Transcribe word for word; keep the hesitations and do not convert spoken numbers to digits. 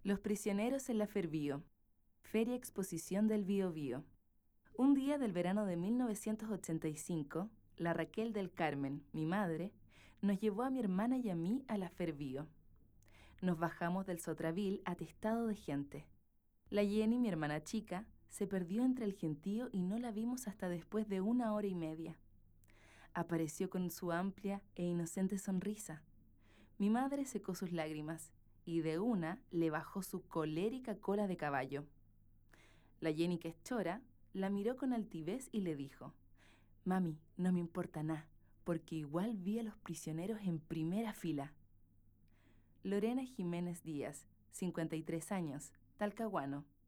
Los prisioneros en la Ferbío. Feria Exposición del Biobío. Un día del verano de mil novecientos ochenta y cinco, la Raquel del Carmen, mi madre, nos llevó a mi hermana y a mí a la Ferbío. Nos bajamos del Sotravil atestado de gente. La Jenny, mi hermana chica, se perdió entre el gentío y no la vimos hasta después de una hora y media. Apareció con su amplia e inocente sonrisa. Mi madre secó sus lágrimas y de una le bajó su colérica cola de caballo. La Jenny, que es chora, la miró con altivez y le dijo: «Mami, no me importa nada, porque igual vi a los prisioneros en primera fila». Lorena Jiménez Díaz, cincuenta y tres años, Talcahuano.